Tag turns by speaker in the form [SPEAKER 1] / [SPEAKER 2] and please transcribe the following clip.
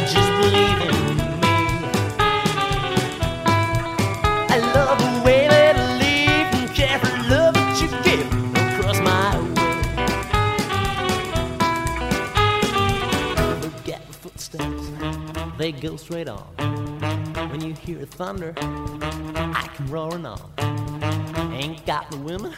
[SPEAKER 1] just believe in me. I love the way that you leave and care for love that you give across my way. Look at the footsteps, they go straight on. When you hear thunder, I come roaring on. Ain't got the women